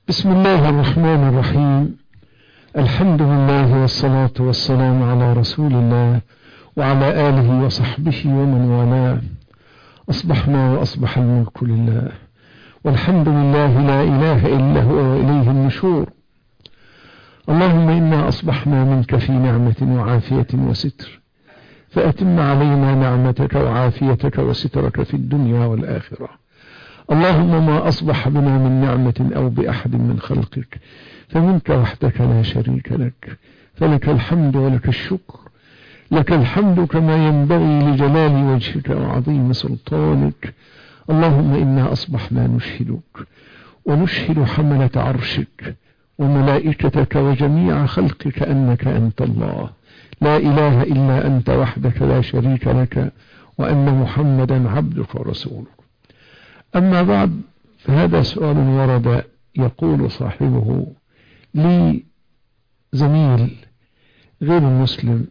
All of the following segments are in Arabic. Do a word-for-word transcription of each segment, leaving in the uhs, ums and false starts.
بسم الله الرحمن الرحيم. الحمد لله والصلاة والسلام على رسول الله وعلى آله وصحبه ومن والاه. أصبحنا وأصبح الملك لله، والحمد لله لا إله إلا هو وإليه النشور. اللهم إنا أصبحنا منك في نعمة وعافية وستر، فأتم علينا نعمتك وعافيتك وسترك في الدنيا والآخرة. اللهم ما أصبح بنا من نعمة أو بأحد من خلقك فمنك وحدك لا شريك لك، فلك الحمد ولك الشكر. لك الحمد كما ينبغي لجلال وجهك وعظيم سلطانك. اللهم إنا أصبحنا نشهدك ونشهد حملة عرشك وملائكتك وجميع خلقك أنك أنت الله، لا إله إلا أنت وحدك لا شريك لك، وأن محمدا عبدك ورسولك. أما بعد، فهذا سؤال ورد يقول صاحبه: لي زميل غير مسلم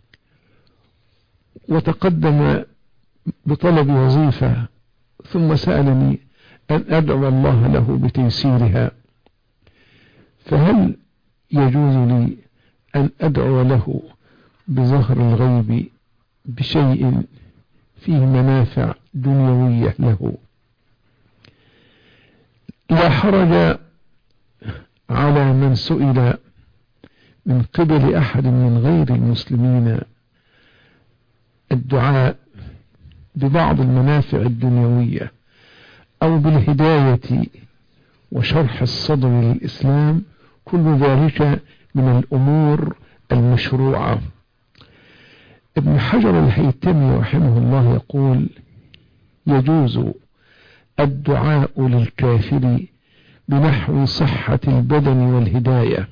وتقدم بطلب وظيفة، ثم سألني أن أدعو الله له بتيسيرها، فهل يجوز لي أن أدعو له بظهر الغيب بشيء فيه منافع دنيوية له؟ لا حرج على من سئل من قبل أحد من غير المسلمين الدعاء ببعض المنافع الدنيوية أو بالهداية وشرح الصدر للإسلام، كل ذلك من الأمور المشروعة. ابن حجر الهيثمي رحمه الله يقول: يجوز الدعاء للكافر بنحو صحة البدن والهداية.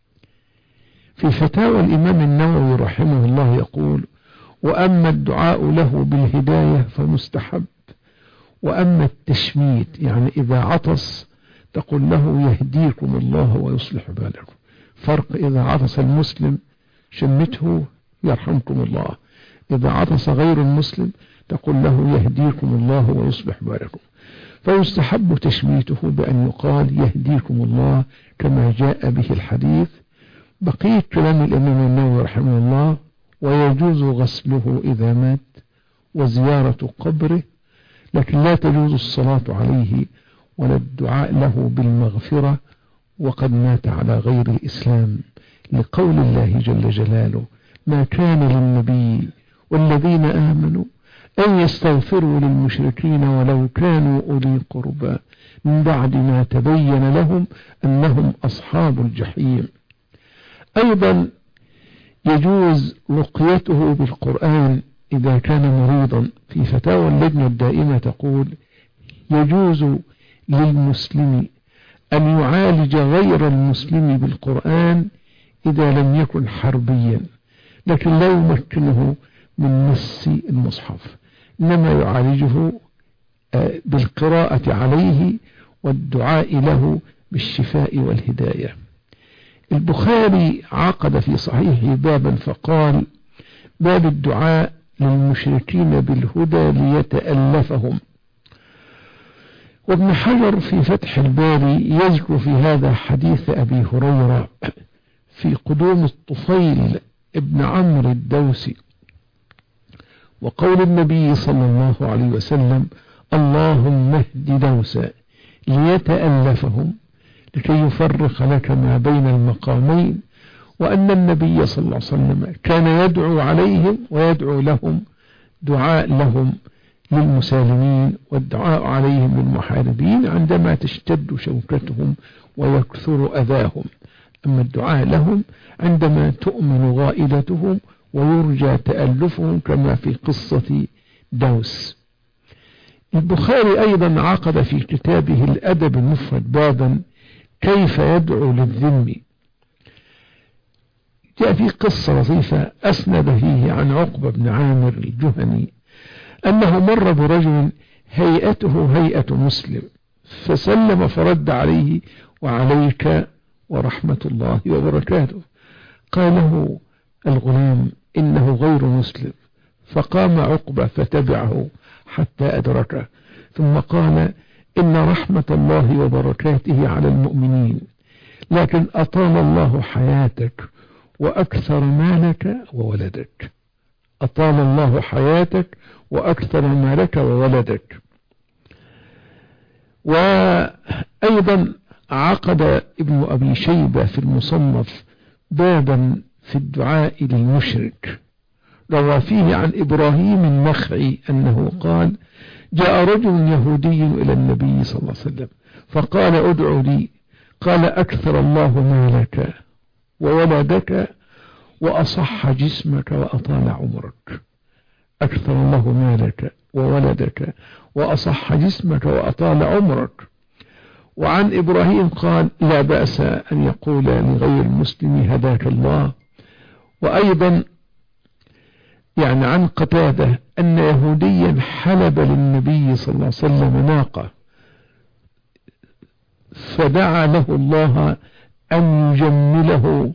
في فتاوى الإمام النووي رحمه الله يقول: وأما الدعاء له بالهداية فمستحب، وأما التشميت يعني إذا عطس تقول له يهديكم الله ويصلح بالكم. فرق إذا عطس المسلم شمته يرحمكم الله، إذا عطس غير المسلم تقول له يهديكم الله ويصلح بالكم. فيستحب تشميته بأن يقال يهديكم الله كما جاء به الحديث. بقية كلام الإمام النووي رحمه الله: ويجوز غسله إذا مات وزيارة قبره، لكن لا تجوز الصلاة عليه ولا الدعاء له بالمغفرة وقد مات على غير الإسلام، لقول الله جل جلاله: ما كان للنبي والذين آمنوا أن يستغفروا للمشركين ولو كانوا أولي قربى من بعد ما تبين لهم أنهم أصحاب الجحيم. أيضا يجوز رقيته بالقرآن إذا كان مريضا. في فتاوى اللجنة الدائمة تقول: يجوز للمسلم أن يعالج غير المسلم بالقرآن إذا لم يكن حربيا، لكن لا يمكنه من مس المصحف، إنما يعالجه بالقراءة عليه والدعاء له بالشفاء والهداية. البخاري عقد في صحيحه بابا فقال: باب الدعاء للمشركين بالهدى ليتألفهم. وابن حجر في فتح الباري يذكر في هذا حديث أبي هريرة في قدوم الطفيل ابن عمرو الدوسي، وقول النبي صلى الله عليه وسلم: اللهم اهد دوسا ليتألفهم لكي يفرق لك ما بين المقامين، وأن النبي صلى الله عليه وسلم كان يدعو عليهم ويدعو لهم، دعاء لهم للمسالمين والدعاء عليهم للمحاربين عندما تشتد شوكتهم ويكثر أذاهم، أما الدعاء لهم عندما تؤمن غائلتهم ويرجى تألفهم كما في قصة دوس. البخاري أيضا عقد في كتابه الأدب المفرد بابا كيف يدعو للذم. جاء في قصة لطيفة أسند فيه عن عقبة بن عامر الجهني أنه مر برجل هيئته هيئة مسلم فسلم فرد عليه: وعليك ورحمة الله وبركاته. قال له الغلام: إنه غير مسلم. فقام عقبة فتبعه حتى أدركه، ثم قال: إن رحمة الله وبركاته على المؤمنين، لكن أطال الله حياتك وأكثر مالك وولدك. أطال الله حياتك وأكثر مالك وولدك. وأيضا عقد ابن أبي شيبة في المصنف بابا في الدعاء للمشرك، روى فيه عن إبراهيم النخعي أنه قال: جاء رجل يهودي إلى النبي صلى الله عليه وسلم فقال: ادعو لي. قال: أكثر الله مالك وولدك وأصح جسمك وأطال عمرك. أكثر الله مالك وولدك وأصح جسمك وأطال عمرك. وعن إبراهيم قال: لا بأس أن يقول لغير المسلم هداك الله. وأيضا يعني عن قتادة أن يهوديا حلب للنبي صلى الله عليه وسلم ناقة، فدعا له الله أن يجمله،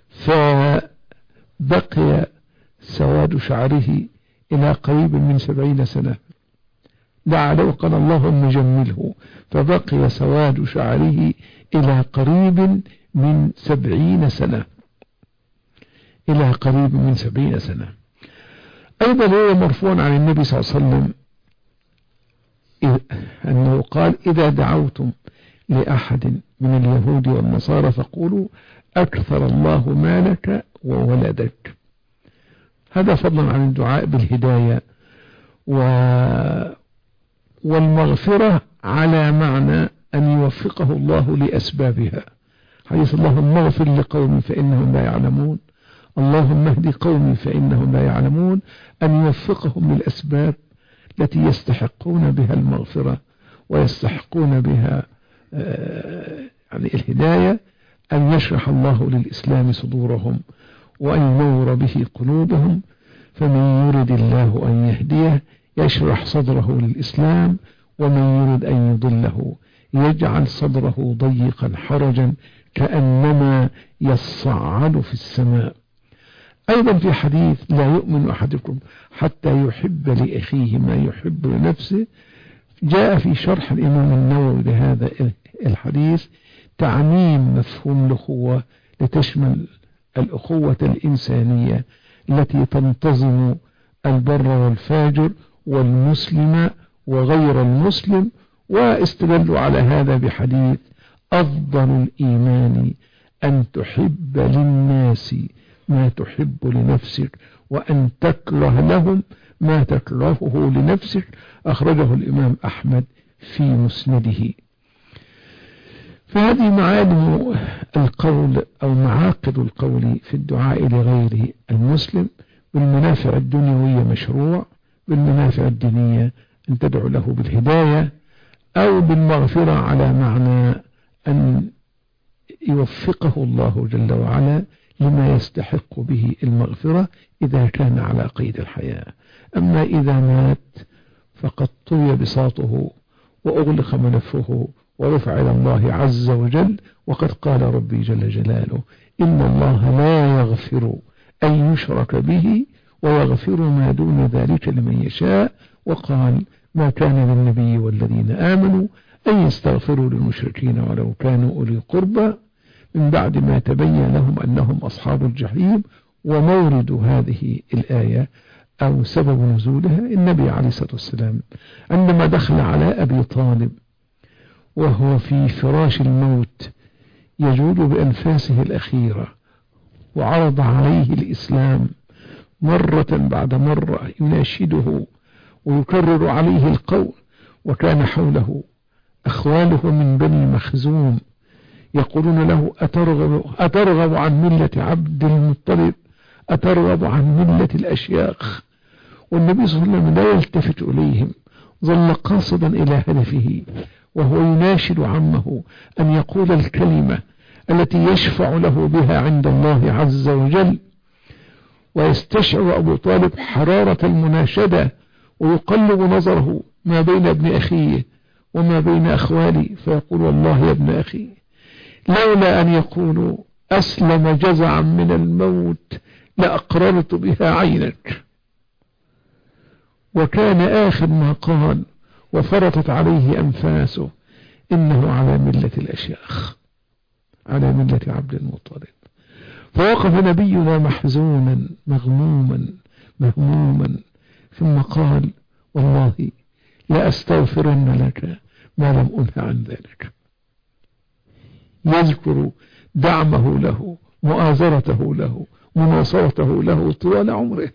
فبقي سواد شعره إلى قريب من سبعين سنة. دعا له قال: اللهم جمله، فبقي سواد شعره إلى قريب من سبعين سنة إلى قريب من سبعين سنة. أيضا هو مرفوع عن النبي صلى الله عليه وسلم أنه قال: إذا دعوتم لأحد من اليهود والنصارى فقولوا: أكثر الله مالك وولدك. هذا فضلا عن الدعاء بالهداية و... والمغفرة على معنى أن يوفقه الله لأسبابها، حديث: اللهم اغفر لقومي فإنهم لا يعلمون، اللهم اهد قومي فإنهم لا يعلمون، أن يوفقهم للأسباب التي يستحقون بها المغفرة ويستحقون بها يعني الهداية، أن يشرح الله للإسلام صدورهم وأن ينور به قلوبهم. فمن يرد الله أن يهديه يشرح صدره للإسلام، ومن يرد أن يضله يجعل صدره ضيقا حرجا كأنما يصعد في السماء. أيضا في حديث: لا يؤمن أحدكم حتى يحب لأخيه ما يحب لنفسه، جاء في شرح الإمام النووي لهذا الحديث تعميم مفهوم الأخوة لتشمل الأخوة الإنسانية التي تنتظم البر والفاجر والمسلم وغير المسلم. واستدلوا على هذا بحديث: أفضل الإيمان أن تحب للناس ما تحب لنفسك وأن تكره لهم ما تكرهه لنفسك، أخرجه الإمام أحمد في مسنده. فهذه معالم القول أو معاقد القول في الدعاء لغير المسلم. بالمنافع الدنيوية مشروع، بالمنافع الدينية أن تدعو له بالهداية أو بالمغفرة على معنى أن يوفقه الله جل وعلا لما يستحق به المغفرة إذا كان على قيد الحياة. أما إذا مات فقد طوي بساطه وأغلق ملفه ورفع إلى الله عز وجل، وقد قال ربي جل جلاله: إن الله لا يغفر أن يشرك به ويغفر ما دون ذلك لمن يشاء. وقال: ما كان للنبي والذين آمنوا أن يستغفروا للمشركين ولو كانوا أولي قربى من بعد ما تبين لهم أنهم أصحاب الجحيم. ومورد هذه الآية أو سبب نزولها النبي عليه الصلاة والسلام عندما دخل على أبي طالب وهو في فراش الموت يجود بأنفاسه الأخيرة، وعرض عليه الإسلام مرة بعد مرة يناشده ويكرر عليه القول، وكان حوله أخواله من بني مخزوم يقولون له: أترغب, أترغب عن ملة عبد المطلب، أترغب عن ملة الأشياخ. والنبي صلى الله عليه وسلم لا يلتفت إليهم، ظل قاصدا إلى هدفه، وهو يناشد عمه أن يقول الكلمة التي يشفع له بها عند الله عز وجل. ويستشعر أبو طالب حرارة المناشدة، ويقلب نظره ما بين ابن أخيه وما بين أخوالي، فيقول: والله يا ابن أخي لولا أن يقولوا أسلم جزعا من الموت لأقررت بها عينك. وكان آخر ما قال وفرطت عليه أنفاسه: إنه على ملة الأشياخ، على ملة عبد المطلب. فوقف نبينا محزونا مغموما مهموما، ثم قال: والله لا أستغفرن لك ما لم أنه عن ذلك. يذكر دعمه له، مؤازرته له، مناصرته له طوال عمره.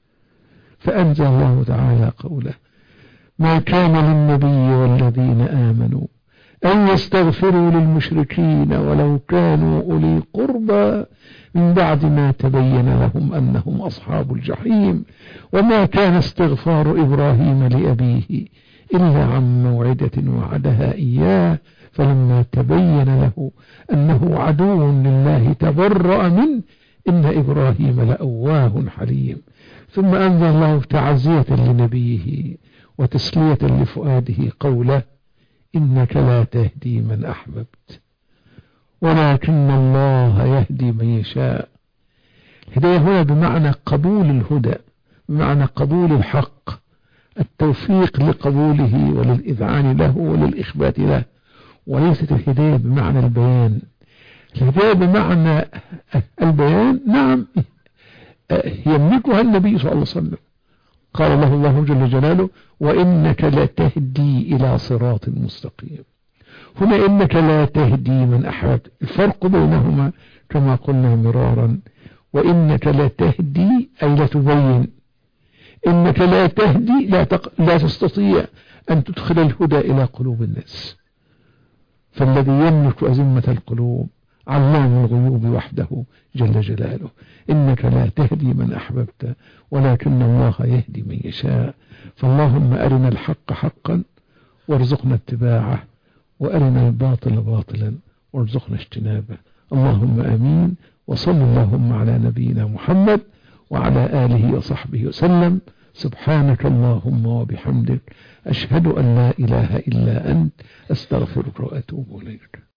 فأنزل الله تعالى قوله: ما كان للنبي والذين آمنوا أن يستغفروا للمشركين ولو كانوا أولي قربى من بعد ما تبين لهم أنهم أصحاب الجحيم، وما كان استغفار إبراهيم لأبيه إلا عن موعدة وعدها إياه، فلما تبين له أنه عدو لله تبرأ منه، إن إبراهيم لأواه حليم. ثم أنزل الله تعزية لنبيه وتسلية لفؤاده قوله: إنك لا تهدي من أحببت ولكن الله يهدي من يشاء. الهداية هنا بمعنى قبول الهدى، بمعنى قبول الحق، التوفيق لقبوله وللإذعان له وللإخبات له، وليست الهداية بمعنى البيان. الهداية بمعنى البيان نعم يملكها النبي صلى الله عليه وسلم، قال له الله جل جلاله: وإنك لا تهدي إلى صراط مستقيم. هنا إنك لا تهدي من أحببت، الفرق بينهما كما قلنا مرارا: وإنك لا تهدي أي لا تبين، إنك لا تهدي لا, تق... لا تستطيع أن تدخل الهدى إلى قلوب الناس. فالذي يملك أزمة القلوب علام الغيوب وحده جل جلاله. إنك لا تهدي من أحببت ولكن الله يهدي من يشاء. فاللهم أرنا الحق حقا وارزقنا اتباعه، وأرنا الباطل باطلا وارزقنا اجتنابه. اللهم آمين. وصل اللهم على نبينا محمد وعلى آله وصحبه وسلم. سبحانك اللهم وبحمدك، أشهد أن لا إله إلا أنت، أستغفرك وأتوب إليك.